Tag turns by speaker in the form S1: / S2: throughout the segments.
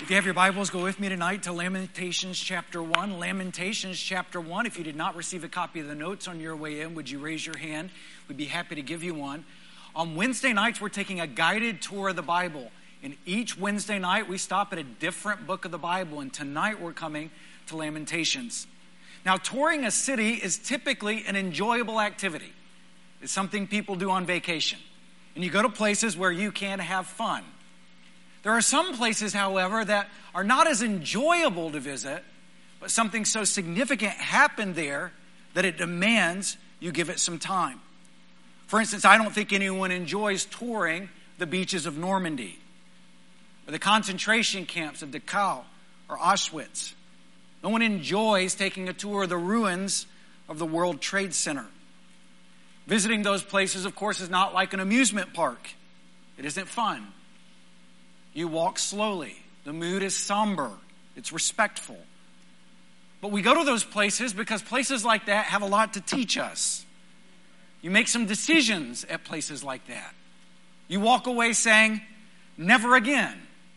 S1: If you have your Bibles, go with me tonight to Lamentations chapter 1. Lamentations chapter 1. If you did not receive a copy of the notes on your way in, would you raise your hand? We'd be happy to give you one. On Wednesday nights, we're taking a guided tour of the Bible. And each Wednesday night, we stop at a different book of the Bible. And tonight, we're coming to Lamentations. Now, touring a city is typically an enjoyable activity. It's something people do on vacation. And you go to places where you can have fun. There are some places, however, that are not as enjoyable to visit, but something so significant happened there that it demands you give it some time. For instance, I don't think anyone enjoys touring the beaches of Normandy or the concentration camps of Dachau or Auschwitz. No one enjoys taking a tour of the ruins of the World Trade Center. Visiting those places, of course, is not like an amusement park. It isn't fun. You walk slowly. The mood is somber. It's respectful. But we go to those places because places like that have a lot to teach us. You make some decisions at places like that. You walk away saying, never again.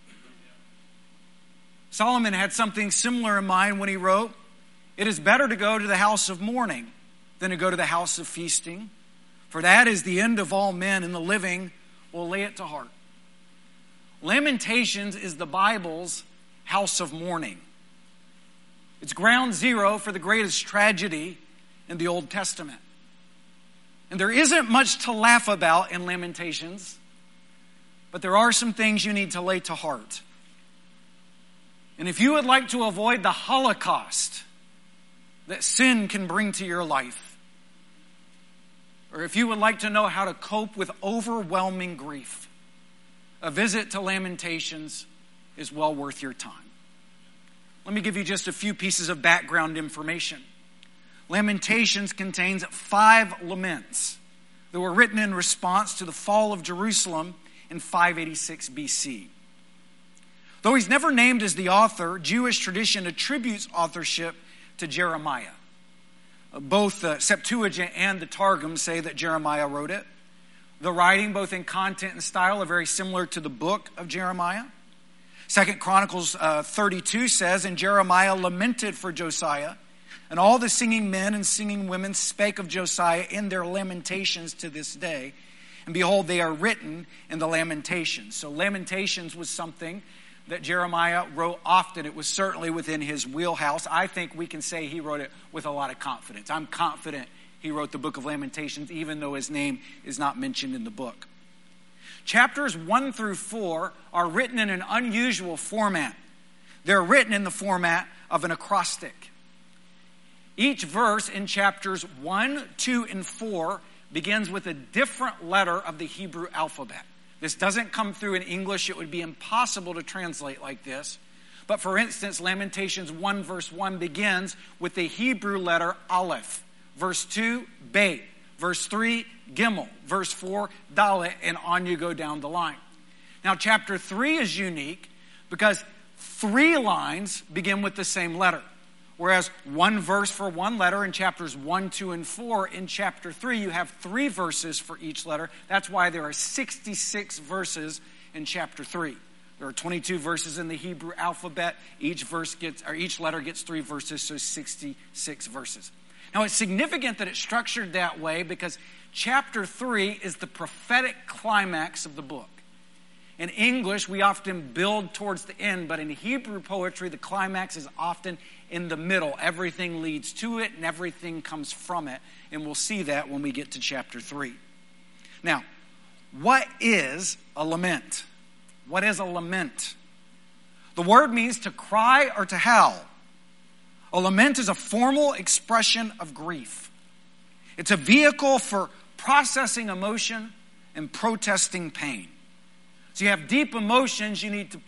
S1: Solomon had something similar in mind when he wrote, "It is better to go to the house of mourning than to go to the house of feasting. For that is the end of all men, and the living will lay it to heart." Lamentations is the Bible's house of mourning. It's ground zero for the greatest tragedy in the Old Testament. And there isn't much to laugh about in Lamentations, but there are some things you need to lay to heart. And if you would like to avoid the Holocaust that sin can bring to your life, or if you would like to know how to cope with overwhelming grief, a visit to Lamentations is well worth your time. Let me give you just a few pieces of background information. Lamentations contains 5 laments that were written in response to the fall of Jerusalem in 586 BC. Though he's never named as the author, Jewish tradition attributes authorship to Jeremiah. Both the Septuagint and the Targum say that Jeremiah wrote it. The writing, both in content and style, are very similar to the book of Jeremiah. 2 Chronicles 32 says, "And Jeremiah lamented for Josiah, and all the singing men and singing women spake of Josiah in their lamentations to this day. And behold, they are written in the Lamentations." So Lamentations was something that Jeremiah wrote often. It was certainly within his wheelhouse. I think we can say he wrote it with a lot of confidence. I'm confident he wrote the book of Lamentations, even though his name is not mentioned in the book. Chapters 1 through 4 are written in an unusual format. They're written in the format of an acrostic. Each verse in chapters 1, 2, and 4 begins with a different letter of the Hebrew alphabet. This doesn't come through in English. It would be impossible to translate like this. But for instance, Lamentations 1 verse 1 begins with the Hebrew letter Aleph. Verse 2, Bet. Verse 3, Gimel. Verse 4, Dalet. And on you go down the line. Now, chapter 3 is unique because 3 lines begin with the same letter. Whereas 1 verse for 1 letter in chapters 1, 2, and 4. In chapter 3, you have 3 verses for each letter. That's why there are 66 verses in chapter 3. There are 22 verses in the Hebrew alphabet. Each letter gets 3 verses, so 66 verses. Now, it's significant that it's structured that way because chapter 3 is the prophetic climax of the book. In English, we often build towards the end, but in Hebrew poetry, the climax is often in the middle. Everything leads to it and everything comes from it, and we'll see that when we get to chapter 3. Now, what is a lament? What is a lament? The word means to cry or to howl. A lament is a formal expression of grief. It's a vehicle for processing emotion and protesting pain. So you have deep emotions you need to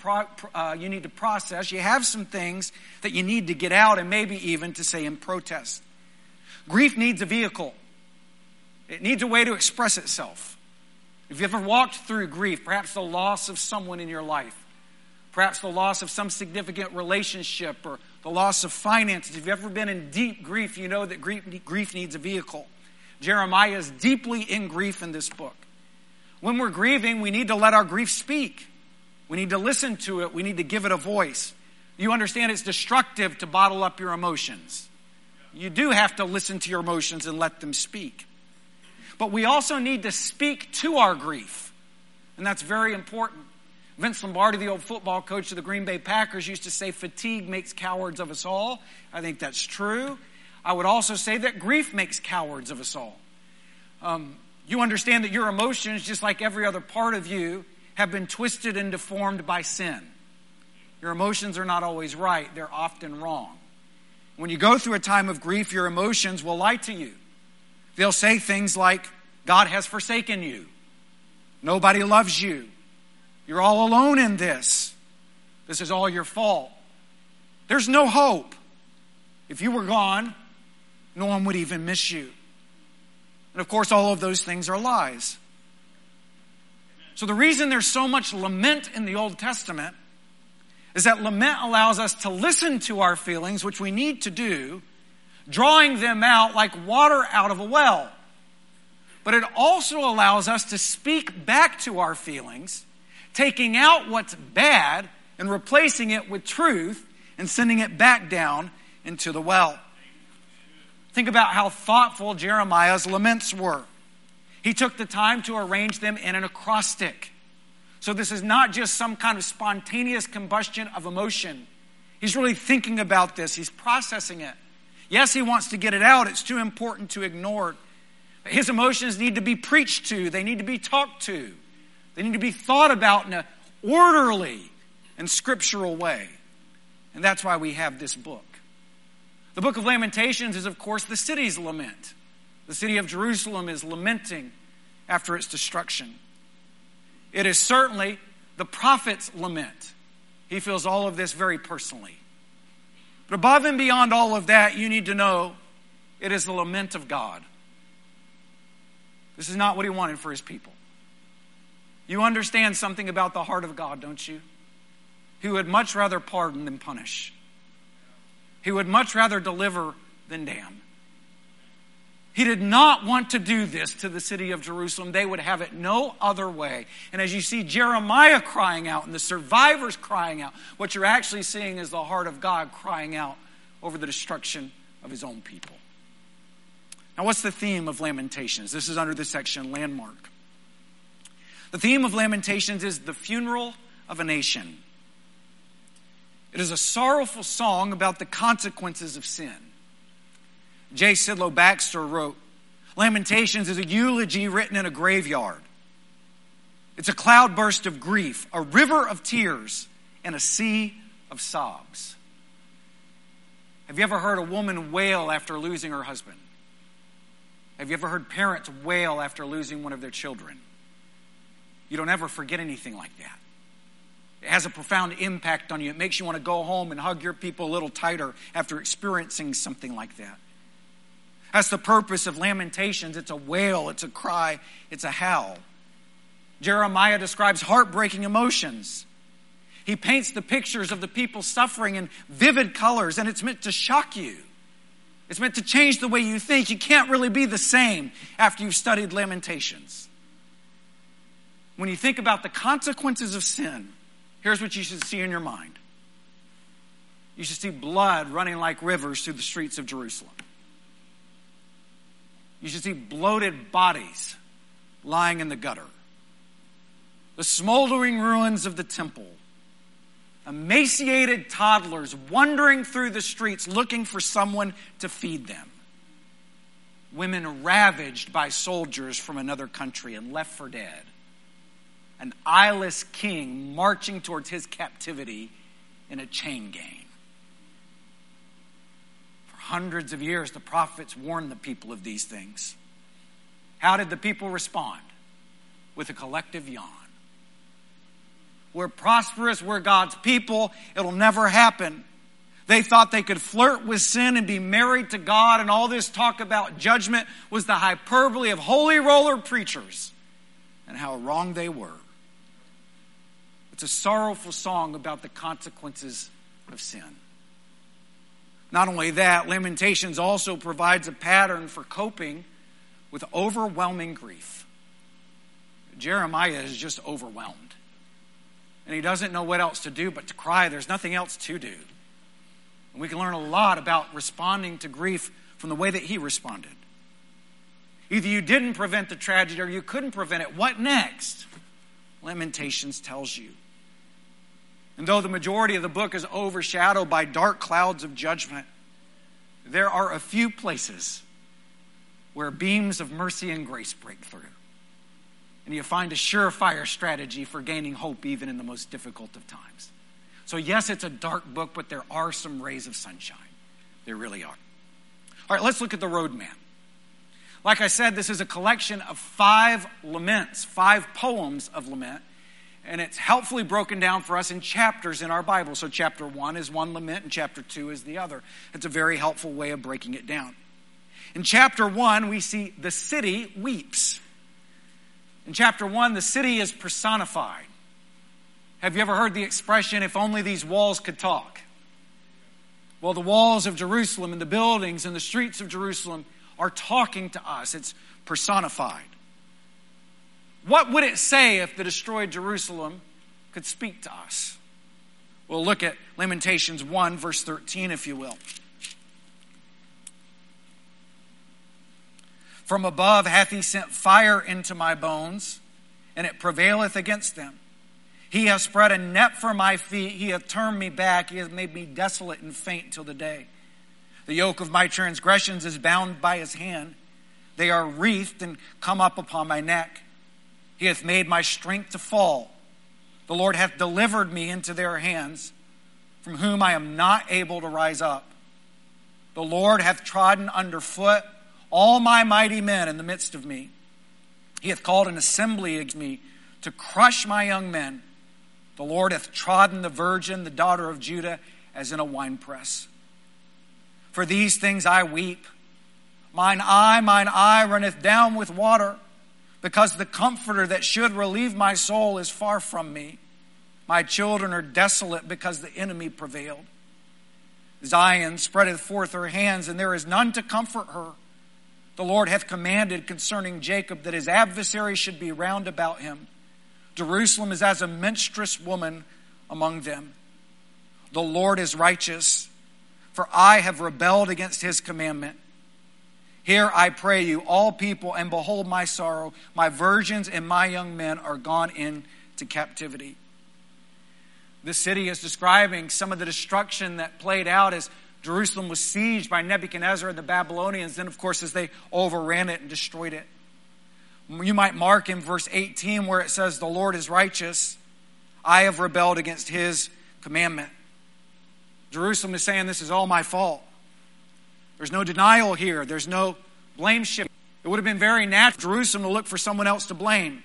S1: process. You have some things that you need to get out and maybe even to say in protest. Grief needs a vehicle. It needs a way to express itself. If you've ever walked through grief, perhaps the loss of someone in your life, perhaps the loss of some significant relationship or the loss of finances. If you've ever been in deep grief, you know that grief needs a vehicle. Jeremiah is deeply in grief in this book. When we're grieving, we need to let our grief speak. We need to listen to it. We need to give it a voice. You understand it's destructive to bottle up your emotions. You do have to listen to your emotions and let them speak. But we also need to speak to our grief. And that's very important. Vince Lombardi, the old football coach of the Green Bay Packers, used to say, fatigue makes cowards of us all. I think that's true. I would also say that grief makes cowards of us all. You understand that your emotions, just like every other part of you, have been twisted and deformed by sin. Your emotions are not always right. They're often wrong. When you go through a time of grief, your emotions will lie to you. They'll say things like, God has forsaken you. Nobody loves you. You're all alone in this. This is all your fault. There's no hope. If you were gone, no one would even miss you. And of course, all of those things are lies. So the reason there's so much lament in the Old Testament is that lament allows us to listen to our feelings, which we need to do, drawing them out like water out of a well. But it also allows us to speak back to our feelings, taking out what's bad and replacing it with truth and sending it back down into the well. Think about how thoughtful Jeremiah's laments were. He took the time to arrange them in an acrostic. So this is not just some kind of spontaneous combustion of emotion. He's really thinking about this. He's processing it. Yes, he wants to get it out. It's too important to ignore. His emotions need to be preached to. They need to be talked to. They need to be thought about in an orderly and scriptural way. And that's why we have this book. The book of Lamentations is, of course, the city's lament. The city of Jerusalem is lamenting after its destruction. It is certainly the prophet's lament. He feels all of this very personally. But above and beyond all of that, you need to know it is the lament of God. This is not what he wanted for his people. You understand something about the heart of God, don't you? He would much rather pardon than punish. He would much rather deliver than damn. He did not want to do this to the city of Jerusalem. They would have it no other way. And as you see Jeremiah crying out and the survivors crying out, what you're actually seeing is the heart of God crying out over the destruction of his own people. Now, what's the theme of Lamentations? This is under the section Landmark. The theme of Lamentations is the funeral of a nation. It is a sorrowful song about the consequences of sin. J. Sidlow Baxter wrote, Lamentations is a eulogy written in a graveyard. It's a cloudburst of grief, a river of tears, and a sea of sobs. Have you ever heard a woman wail after losing her husband? Have you ever heard parents wail after losing one of their children? You don't ever forget anything like that. It has a profound impact on you. It makes you want to go home and hug your people a little tighter after experiencing something like that. That's the purpose of Lamentations. It's a wail, it's a cry, it's a howl. Jeremiah describes heartbreaking emotions. He paints the pictures of the people suffering in vivid colors, and it's meant to shock you. It's meant to change the way you think. You can't really be the same after you've studied Lamentations. When you think about the consequences of sin, here's what you should see in your mind. You should see blood running like rivers through the streets of Jerusalem. You should see bloated bodies lying in the gutter. The smoldering ruins of the temple. Emaciated toddlers wandering through the streets looking for someone to feed them. Women ravaged by soldiers from another country and left for dead. An eyeless king marching towards his captivity in a chain gang. For hundreds of years, the prophets warned the people of these things. How did the people respond? With a collective yawn. We're prosperous, we're God's people, it'll never happen. They thought they could flirt with sin and be married to God, and all this talk about judgment was the hyperbole of holy roller preachers, and how wrong they were. It's a sorrowful song about the consequences of sin. Not only that, Lamentations also provides a pattern for coping with overwhelming grief. Jeremiah is just overwhelmed. and he doesn't know what else to do but to cry. There's nothing else to do. And we can learn a lot about responding to grief from the way that he responded. Either you didn't prevent the tragedy or you couldn't prevent it. What next? Lamentations tells you. And though the majority of the book is overshadowed by dark clouds of judgment, there are a few places where beams of mercy and grace break through. And you find a surefire strategy for gaining hope even in the most difficult of times. So yes, it's a dark book, but there are some rays of sunshine. There really are. All right, let's look at the roadmap. Like I said, this is a collection of 5 laments, 5 poems of lament. And it's helpfully broken down for us in chapters in our Bible. So chapter 1 is one lament and chapter 2 is the other. It's a very helpful way of breaking it down. In chapter 1, we see the city weeps. In chapter 1, the city is personified. Have you ever heard the expression, if only these walls could talk? Well, the walls of Jerusalem and the buildings and the streets of Jerusalem are talking to us. It's personified. What would it say if the destroyed Jerusalem could speak to us? We'll look at Lamentations 1, verse 13, if you will. From above hath he sent fire into my bones, and it prevaileth against them. He hath spread a net for my feet. He hath turned me back. He hath made me desolate and faint till the day. The yoke of my transgressions is bound by his hand. They are wreathed and come up upon my neck. He hath made my strength to fall. The Lord hath delivered me into their hands, from whom I am not able to rise up. The Lord hath trodden under foot all my mighty men in the midst of me. He hath called an assembly against me to crush my young men. The Lord hath trodden the virgin, the daughter of Judah, as in a winepress. For these things I weep. Mine eye runneth down with water, because the comforter that should relieve my soul is far from me. My children are desolate because the enemy prevailed. Zion spreadeth forth her hands, and there is none to comfort her. The Lord hath commanded concerning Jacob that his adversary should be round about him. Jerusalem is as a menstruous woman among them. The Lord is righteous, for I have rebelled against his commandment. Hear, I pray you, all people, and behold my sorrow. My virgins and my young men are gone into captivity. This city is describing some of the destruction that played out as Jerusalem was sieged by Nebuchadnezzar and the Babylonians. Then, of course, as they overran it and destroyed it. You might mark in verse 18 where it says, the Lord is righteous. I have rebelled against his commandment. Jerusalem is saying, this is all my fault. There's no denial here. There's no blame shifting. It would have been very natural for Jerusalem to look for someone else to blame.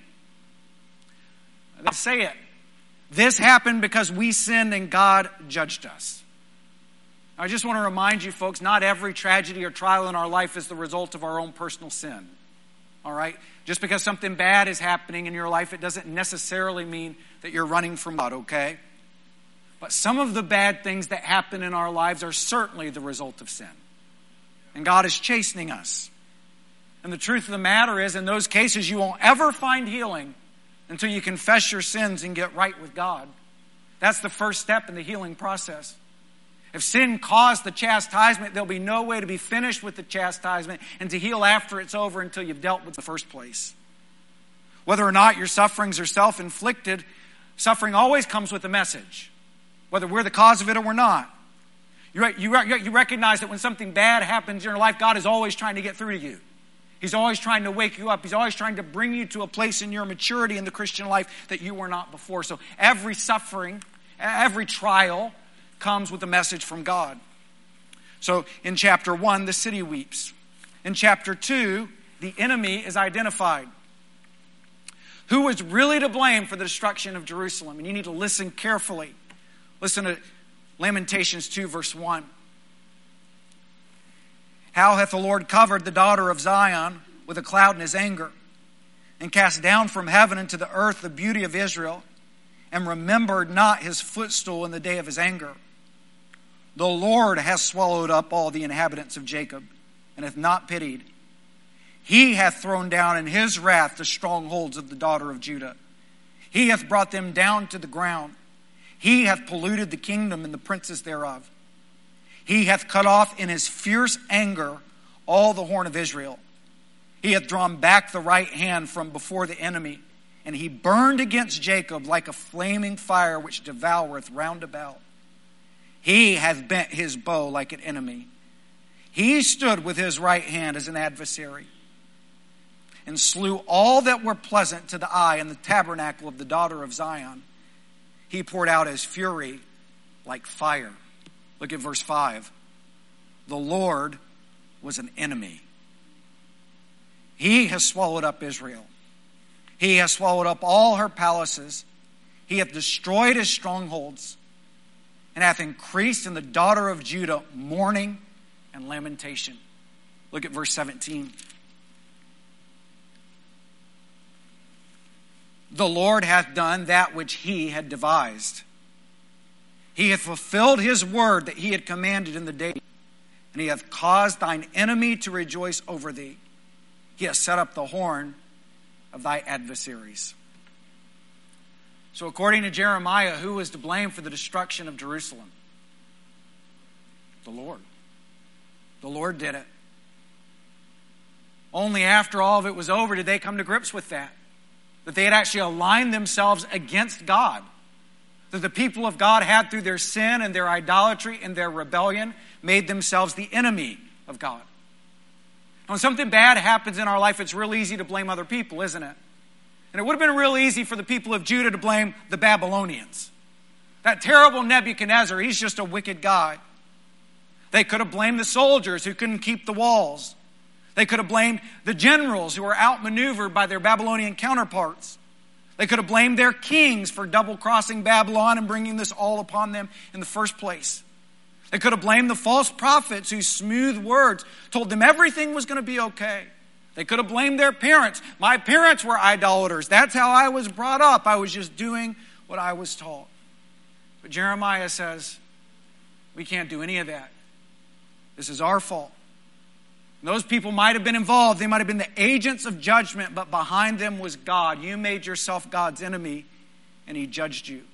S1: They say it. This happened because we sinned and God judged us. I just want to remind you, folks, not every tragedy or trial in our life is the result of our own personal sin. All right? Just because something bad is happening in your life, it doesn't necessarily mean that you're running from God, okay? But some of the bad things that happen in our lives are certainly the result of sin. And God is chastening us. And the truth of the matter is, in those cases, you won't ever find healing until you confess your sins and get right with God. That's the first step in the healing process. If sin caused the chastisement, there'll be no way to be finished with the chastisement and to heal after it's over until you've dealt with it in the first place. Whether or not your sufferings are self-inflicted, suffering always comes with a message. Whether we're the cause of it or we're not. You recognize that when something bad happens in your life, God is always trying to get through to you. He's always trying to wake you up. He's always trying to bring you to a place in your maturity in the Christian life that you were not before. So every suffering, every trial comes with a message from God. So in chapter 1, the city weeps. In chapter 2, the enemy is identified. Who was really to blame for the destruction of Jerusalem? And you need to listen carefully. Listen to Lamentations 2, verse 1. How hath the Lord covered the daughter of Zion with a cloud in his anger, and cast down from heaven into the earth the beauty of Israel, and remembered not his footstool in the day of his anger. The Lord hath swallowed up all the inhabitants of Jacob, and hath not pitied. He hath thrown down in his wrath the strongholds of the daughter of Judah. He hath brought them down to the ground. He hath polluted the kingdom and the princes thereof. He hath cut off in his fierce anger all the horn of Israel. He hath drawn back the right hand from before the enemy, and he burned against Jacob like a flaming fire which devoureth round about. He hath bent his bow like an enemy. He stood with his right hand as an adversary, and slew all that were pleasant to the eye in the tabernacle of the daughter of Zion. He poured out his fury like fire. Look at verse 5. The Lord was an enemy. He has swallowed up Israel. He has swallowed up all her palaces. He hath destroyed his strongholds, and hath increased in the daughter of Judah mourning and lamentation. Look at verse 17. The Lord hath done that which he had devised. He hath fulfilled his word that he had commanded in the day, and he hath caused thine enemy to rejoice over thee. He hath set up the horn of thy adversaries. So according to Jeremiah, who was to blame for the destruction of Jerusalem? The Lord. The Lord did it. Only after all of it was over did they come to grips with that. That they had actually aligned themselves against God. That the people of God had, through their sin and their idolatry and their rebellion, made themselves the enemy of God. When something bad happens in our life, it's real easy to blame other people, isn't it? And it would have been real easy for the people of Judah to blame the Babylonians. That terrible Nebuchadnezzar, he's just a wicked guy. They could have blamed the soldiers who couldn't keep the walls. They could have blamed the generals who were outmaneuvered by their Babylonian counterparts. They could have blamed their kings for double-crossing Babylon and bringing this all upon them in the first place. They could have blamed the false prophets whose smooth words told them everything was going to be okay. They could have blamed their parents. My parents were idolaters. That's how I was brought up. I was just doing what I was taught. But Jeremiah says, we can't do any of that. This is our fault. And those people might have been involved. They might have been the agents of judgment, but behind them was God. You made yourself God's enemy, and he judged you.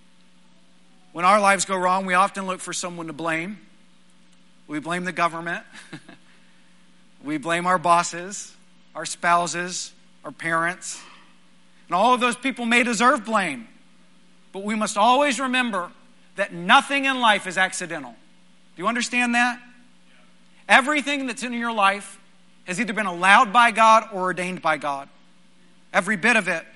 S1: When our lives go wrong, we often look for someone to blame. We blame the government. We blame our bosses, our spouses, our parents. And all of those people may deserve blame. But we must always remember that nothing in life is accidental. Do you understand that? Everything that's in your life has either been allowed by God or ordained by God. Every bit of it.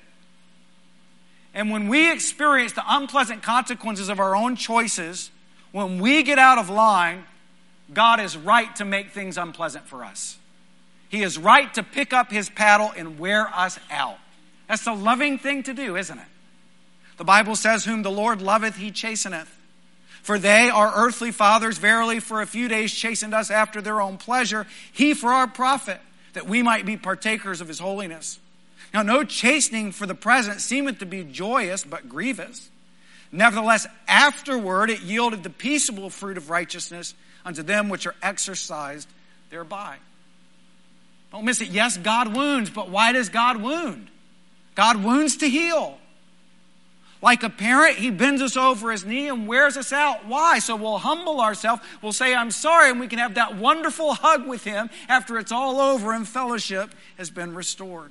S1: And when we experience the unpleasant consequences of our own choices, when we get out of line, God is right to make things unpleasant for us. He is right to pick up his paddle and wear us out. That's a loving thing to do, isn't it? The Bible says, whom the Lord loveth, he chasteneth. For they, our earthly fathers, verily for a few days chastened us after their own pleasure. He for our profit, that we might be partakers of his holiness. Now no chastening for the present seemeth to be joyous, but grievous. Nevertheless, afterward it yielded the peaceable fruit of righteousness unto them which are exercised thereby. Don't miss it. Yes, God wounds, but why does God wound? God wounds to heal. Like a parent, he bends us over his knee and wears us out. Why? So we'll humble ourselves, we'll say, I'm sorry, and we can have that wonderful hug with him after it's all over and fellowship has been restored.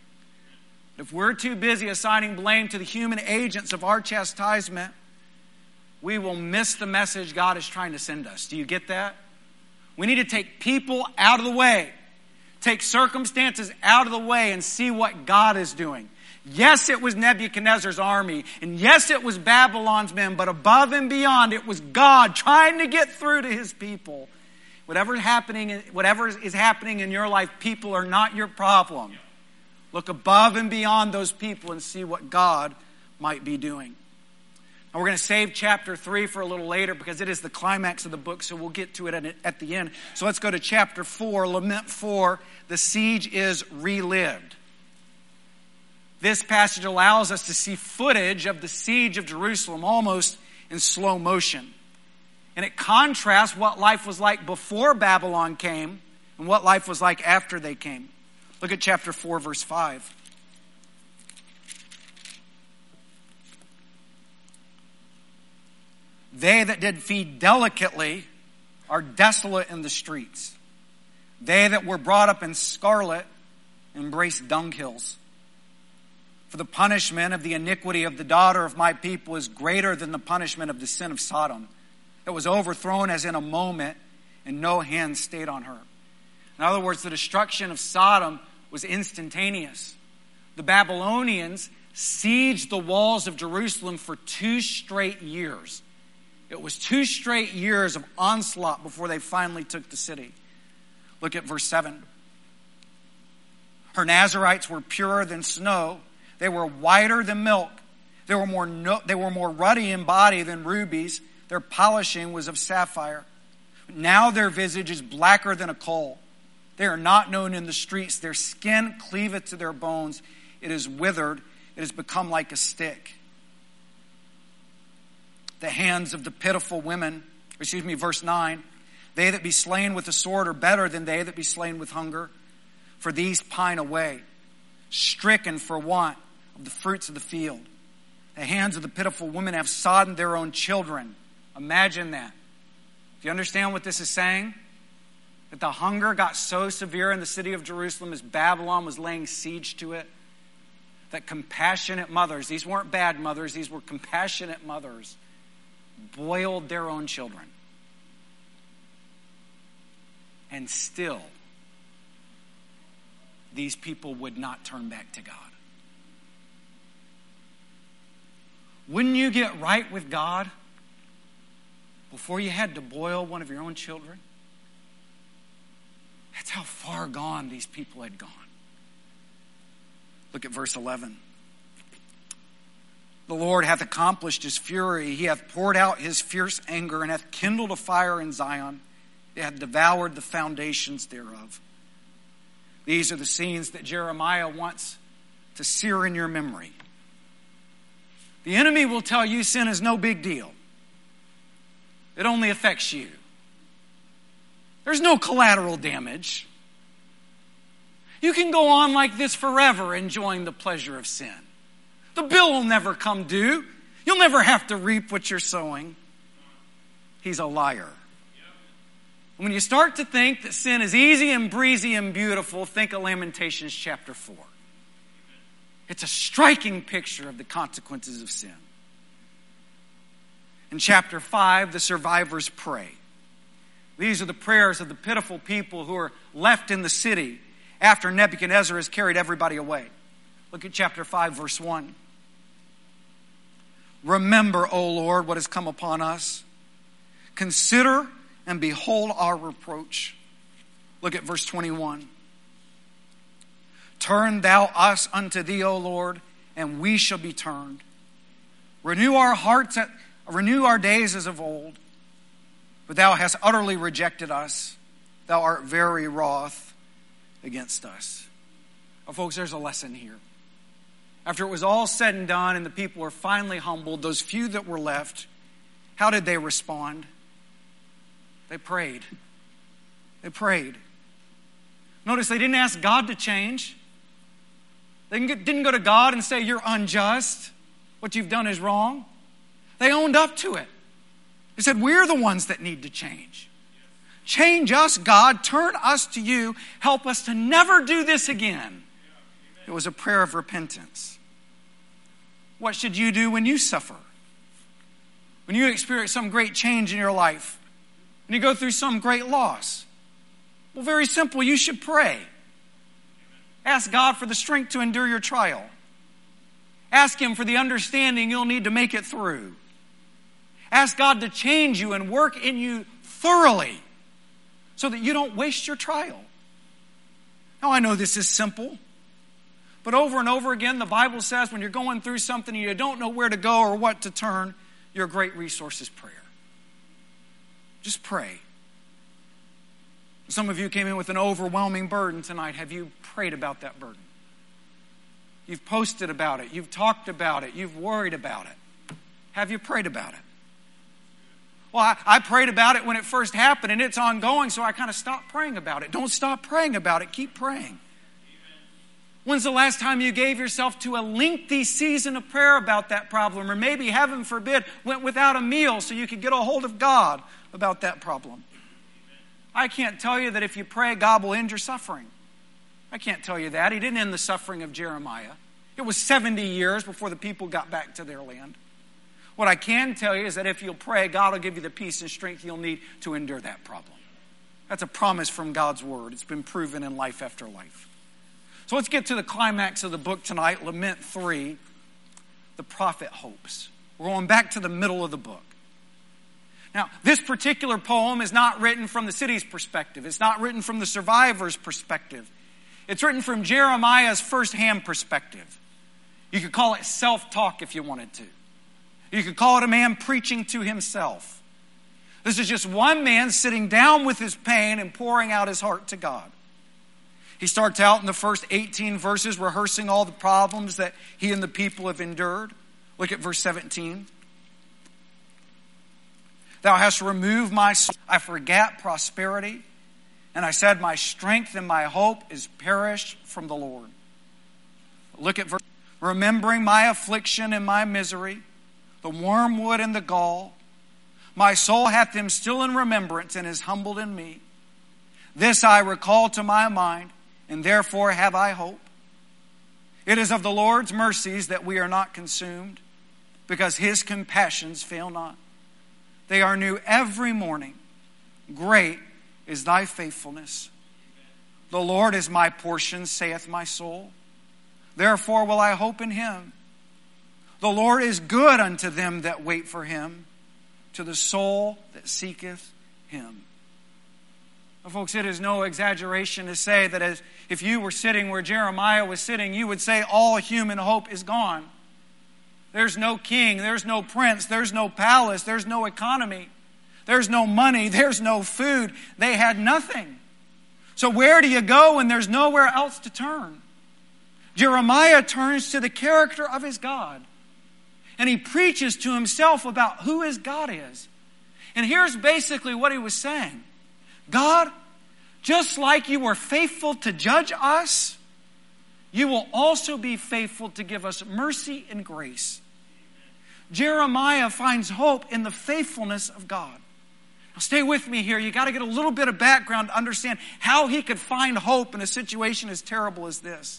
S1: If we're too busy assigning blame to the human agents of our chastisement, we will miss the message God is trying to send us. Do you get that? We need to take people out of the way. Take circumstances out of the way and see what God is doing. Yes, it was Nebuchadnezzar's army, and yes, it was Babylon's men, but above and beyond, it was God trying to get through to his people. Whatever is happening in your life, people are not your problem. Look above and beyond those people and see what God might be doing. Now we're going to save chapter 3 for a little later because it is the climax of the book, so we'll get to it at the end. So let's go to chapter 4, Lament 4. The siege is relived. This passage allows us to see footage of the siege of Jerusalem almost in slow motion. And it contrasts what life was like before Babylon came and what life was like after they came. Look at chapter 4, verse 5. They that did feed delicately are desolate in the streets. They that were brought up in scarlet embrace dunghills. For the punishment of the iniquity of the daughter of my people is greater than the punishment of the sin of Sodom. It was overthrown as in a moment, and no hand stayed on her. In other words, the destruction of Sodom was instantaneous. The Babylonians sieged the walls of Jerusalem for 2 straight years. It was 2 straight years of onslaught before they finally took the city. Look at verse 7. Her Nazarites were purer than snow. They were whiter than milk. They were more ruddy in body than rubies. Their polishing was of sapphire. Now their visage is blacker than a coal. They are not known in the streets. Their skin cleaveth to their bones. It is withered. It has become like a stick. The hands of the pitiful women, verse 9. They that be slain with the sword are better than they that be slain with hunger. For these pine away, stricken for want of the fruits of the field. The hands of the pitiful women have sodden their own children. Imagine that. Do you understand what this is saying? That the hunger got so severe in the city of Jerusalem as Babylon was laying siege to it, that compassionate mothers, these weren't bad mothers, these were compassionate mothers, boiled their own children. And still, these people would not turn back to God. Wouldn't you get right with God before you had to boil one of your own children? That's how far gone these people had gone. Look at verse 11. The Lord hath accomplished his fury. He hath poured out his fierce anger and hath kindled a fire in Zion. It hath devoured the foundations thereof. These are the scenes that Jeremiah wants to sear in your memory. The enemy will tell you sin is no big deal. It only affects you. There's no collateral damage. You can go on like this forever enjoying the pleasure of sin. The bill will never come due. You'll never have to reap what you're sowing. He's a liar. When you start to think that sin is easy and breezy and beautiful, think of Lamentations chapter 4. It's a striking picture of the consequences of sin. In chapter 5, the survivors pray. These are the prayers of the pitiful people who are left in the city after Nebuchadnezzar has carried everybody away. Look at chapter 5, verse 1. Remember, O Lord, what has come upon us. Consider and behold our reproach. Look at verse 21. Turn thou us unto thee, O Lord, and we shall be turned. Renew our days as of old. But thou hast utterly rejected us. Thou art very wroth against us. Oh, folks, there's a lesson here. After it was all said and done and the people were finally humbled, those few that were left, how did they respond? They prayed. They prayed. Notice they didn't ask God to change. They didn't go to God and say, you're unjust. What you've done is wrong. They owned up to it. They said, we're the ones that need to change. Change us, God. Turn us to you. Help us to never do this again. It was a prayer of repentance. What should you do when you suffer? When you experience some great change in your life? When you go through some great loss? Well, very simple. You should pray. Ask God for the strength to endure your trial. Ask Him for the understanding you'll need to make it through. Ask God to change you and work in you thoroughly so that you don't waste your trial. Now, I know this is simple, but over and over again, the Bible says when you're going through something and you don't know where to go or what to turn, your great resource is prayer. Just pray. Some of you came in with an overwhelming burden tonight. Have you prayed about that burden? You've posted about it. You've talked about it. You've worried about it. Have you prayed about it? Well, I prayed about it when it first happened, and it's ongoing, so I kind of stopped praying about it. Don't stop praying about it. Keep praying. When's the last time you gave yourself to a lengthy season of prayer about that problem? Or maybe, heaven forbid, went without a meal so you could get a hold of God about that problem. I can't tell you that if you pray, God will end your suffering. I can't tell you that. He didn't end the suffering of Jeremiah. It was 70 years before the people got back to their land. What I can tell you is that if you'll pray, God will give you the peace and strength you'll need to endure that problem. That's a promise from God's word. It's been proven in life after life. So let's get to the climax of the book tonight, Lament 3, the prophet hopes. We're going back to the middle of the book. Now, this particular poem is not written from the city's perspective. It's not written from the survivor's perspective. It's written from Jeremiah's first-hand perspective. You could call it self-talk if you wanted to. You could call it a man preaching to himself. This is just one man sitting down with his pain and pouring out his heart to God. He starts out in the first 18 verses rehearsing all the problems that he and the people have endured. Look at verse 17. Thou hast removed my soul. I forgat prosperity. And I said, my strength and my hope is perished from the Lord. Look at verse. Remembering my affliction and my misery, the wormwood and the gall, my soul hath them still in remembrance and is humbled in me. This I recall to my mind, and therefore have I hope. It is of the Lord's mercies that we are not consumed, because his compassions fail not. They are new every morning. Great is thy faithfulness. The Lord is my portion, saith my soul. Therefore will I hope in him. The Lord is good unto them that wait for him, to the soul that seeketh him. Well, folks, it is no exaggeration to say that if you were sitting where Jeremiah was sitting, you would say all human hope is gone. There's no king, there's no prince, there's no palace, there's no economy, there's no money, there's no food. They had nothing. So where do you go when there's nowhere else to turn? Jeremiah turns to the character of his God. And he preaches to himself about who his God is. And here's basically what he was saying. God, just like you were faithful to judge us, you will also be faithful to give us mercy and grace. Jeremiah finds hope in the faithfulness of God. Now stay with me here. You got to get a little bit of background to understand how he could find hope in a situation as terrible as this.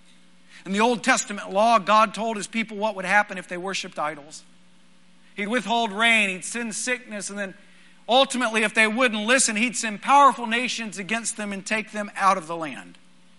S1: In the Old Testament law, God told his people what would happen if they worshiped idols. He'd withhold rain, he'd send sickness, and then ultimately, if they wouldn't listen, he'd send powerful nations against them and take them out of the land.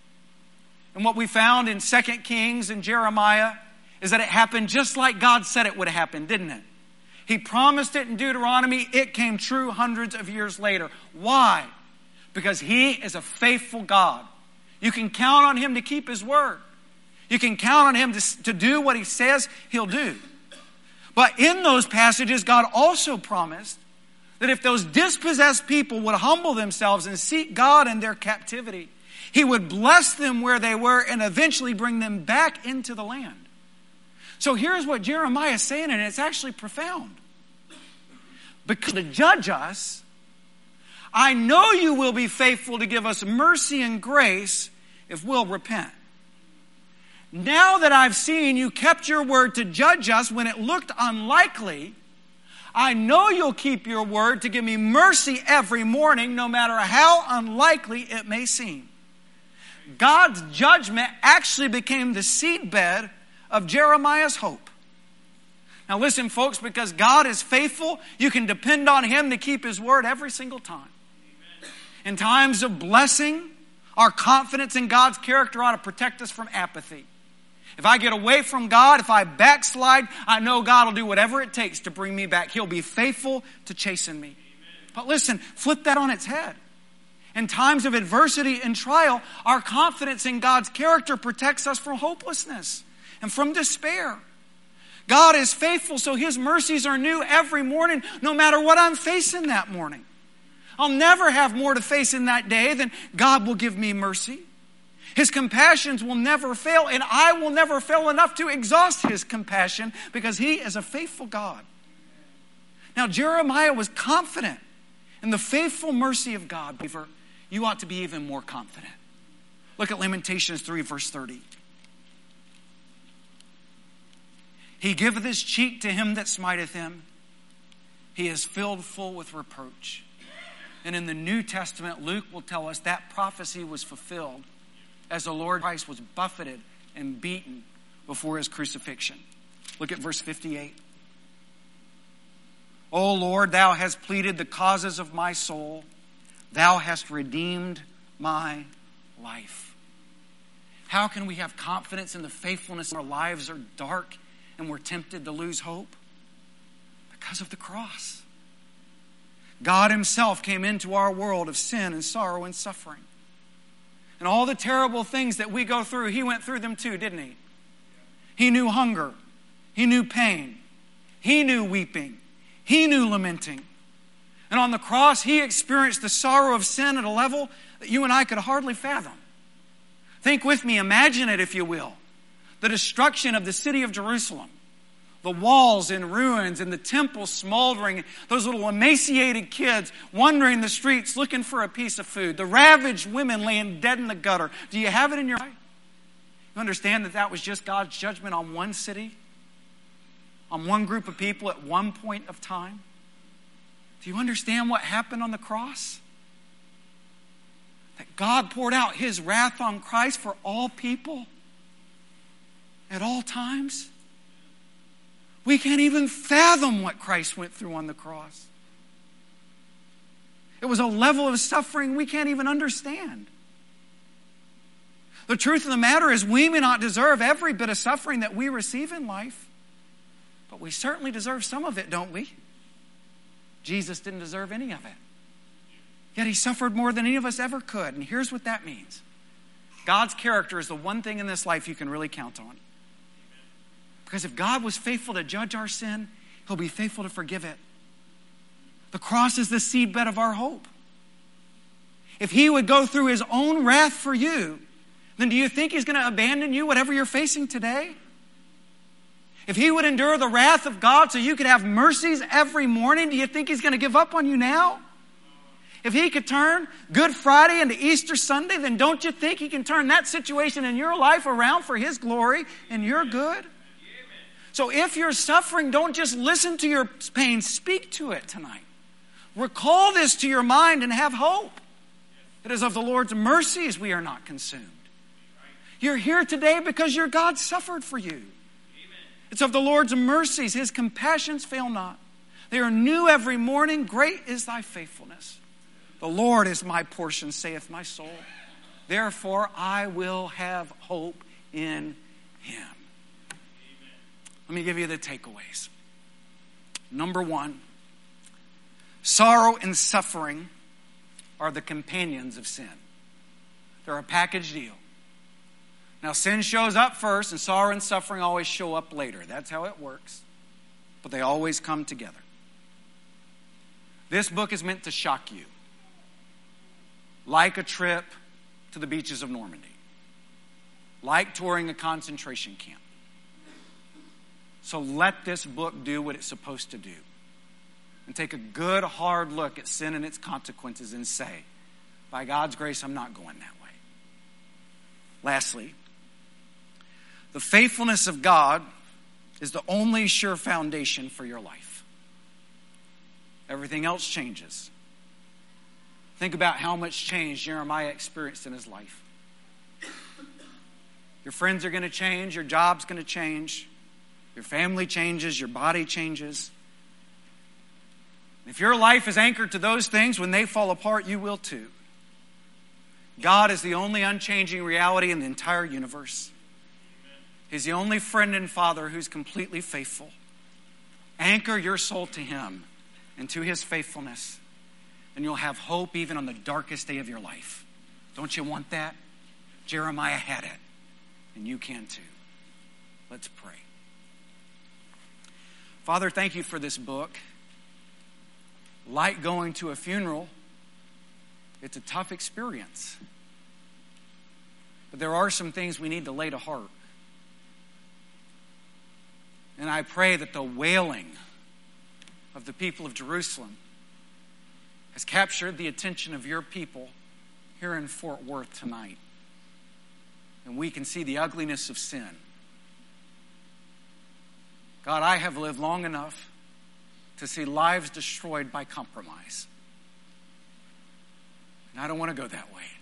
S1: And what we found in 2 Kings and Jeremiah is that it happened just like God said it would happen, didn't it? He promised it in Deuteronomy. It came true hundreds of years later. Why? Because he is a faithful God. You can count on him to keep his word. You can count on him to do what he says he'll do. But in those passages, God also promised that if those dispossessed people would humble themselves and seek God in their captivity, he would bless them where they were and eventually bring them back into the land. So here's what Jeremiah is saying, and it's actually profound. Because to judge us, I know you will be faithful to give us mercy and grace if we'll repent. Now that I've seen you kept your word to judge us when it looked unlikely, I know you'll keep your word to give me mercy every morning, no matter how unlikely it may seem. God's judgment actually became the seedbed of Jeremiah's hope. Now listen, folks, because God is faithful, you can depend on him to keep his word every single time. In times of blessing, our confidence in God's character ought to protect us from apathy. If I get away from God, if I backslide, I know God will do whatever it takes to bring me back. He'll be faithful to chasten me. But listen, flip that on its head. In times of adversity and trial, our confidence in God's character protects us from hopelessness and from despair. God is faithful, so his mercies are new every morning, no matter what I'm facing that morning. I'll never have more to face in that day than God will give me mercy. His compassions will never fail, and I will never fail enough to exhaust his compassion because he is a faithful God. Now, Jeremiah was confident in the faithful mercy of God. You ought to be even more confident. Look at Lamentations 3, verse 30. He giveth his cheek to him that smiteth him. He is filled full with reproach. And in the New Testament, Luke will tell us that prophecy was fulfilled as the Lord Christ was buffeted and beaten before his crucifixion. Look at verse 58. O Lord, thou hast pleaded the causes of my soul. Thou hast redeemed my life. How can we have confidence in the faithfulness? Our lives are dark and we're tempted to lose hope? Because of the cross. God himself came into our world of sin and sorrow and suffering. And all the terrible things that we go through, he went through them too, didn't he? He knew hunger. He knew pain. He knew weeping. He knew lamenting. And on the cross, he experienced the sorrow of sin at a level that you and I could hardly fathom. Think with me, imagine it if you will. The destruction of the city of Jerusalem. The walls in ruins and the temple smoldering. Those little emaciated kids wandering the streets looking for a piece of food. The ravaged women laying dead in the gutter. Do you have it in your eye? You understand that that was just God's judgment on one city? On one group of people at one point of time? Do you understand what happened on the cross? That God poured out his wrath on Christ for all people at all times? We can't even fathom what Christ went through on the cross. It was a level of suffering we can't even understand. The truth of the matter is we may not deserve every bit of suffering that we receive in life, but we certainly deserve some of it, don't we? Jesus didn't deserve any of it. Yet he suffered more than any of us ever could. And here's what that means. God's character is the one thing in this life you can really count on. Because if God was faithful to judge our sin, he'll be faithful to forgive it. The cross is the seedbed of our hope. If he would go through his own wrath for you, then do you think he's going to abandon you, whatever you're facing today? If he would endure the wrath of God so you could have mercies every morning, do you think he's going to give up on you now? If he could turn Good Friday into Easter Sunday, then don't you think he can turn that situation in your life around for his glory and your good? So if you're suffering, don't just listen to your pain. Speak to it tonight. Recall this to your mind and have hope. It is of the Lord's mercies we are not consumed. You're here today because your God suffered for you. It's of the Lord's mercies. His compassions fail not. They are new every morning. Great is thy faithfulness. The Lord is my portion, saith my soul. Therefore I will have hope in him. Let me give you the takeaways. Number one, sorrow and suffering are the companions of sin. They're a package deal. Now, sin shows up first, and sorrow and suffering always show up later. That's how it works. But they always come together. This book is meant to shock you. Like a trip to the beaches of Normandy. Like touring a concentration camp. So let this book do what it's supposed to do. And take a good, hard look at sin and its consequences and say, by God's grace, I'm not going that way. Lastly, the faithfulness of God is the only sure foundation for your life. Everything else changes. Think about how much change Jeremiah experienced in his life. Your friends are going to change. Your job's going to change. Your family changes. Your body changes. If your life is anchored to those things, when they fall apart, you will too. God is the only unchanging reality in the entire universe. He's the only friend and father who's completely faithful. Anchor your soul to him and to his faithfulness, and you'll have hope even on the darkest day of your life. Don't you want that? Jeremiah had it, and you can too. Let's pray. Father, thank you for this book. Like going to a funeral, it's a tough experience. But there are some things we need to lay to heart. And I pray that the wailing of the people of Jerusalem has captured the attention of your people here in Fort Worth tonight. and we can see the ugliness of sin. God, I have lived long enough to see lives destroyed by compromise. And I don't want to go that way.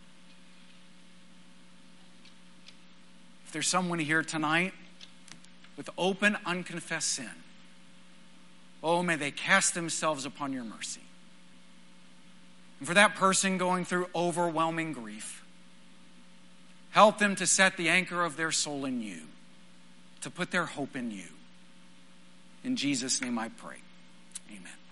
S1: If there's someone here tonight with open, unconfessed sin, oh, may they cast themselves upon your mercy. And for that person going through overwhelming grief, help them to set the anchor of their soul in you, to put their hope in you. In Jesus' name I pray. Amen.